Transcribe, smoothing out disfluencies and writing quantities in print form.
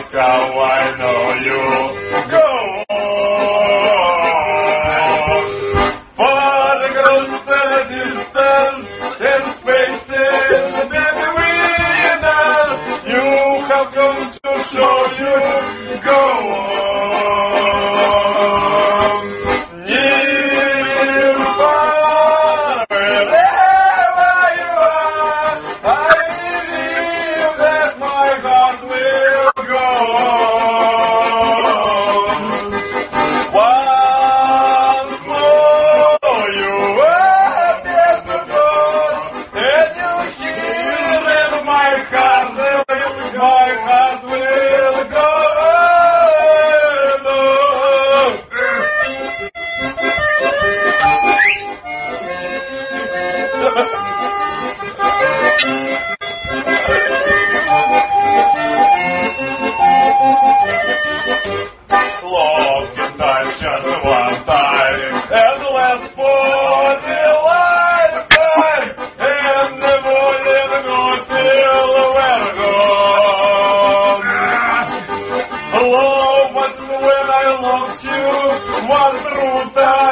that's how I know you. Go on. But across the distance and spaces between us, you have come to show you. Go on. Near, far, wherever you are, I believe that my heart will go on. Once more you appear to God, and you hear in my heart will go on. Love can die just one time, and last for the lifetime, and never let go till we're gone. Love was when I loved you, one true time.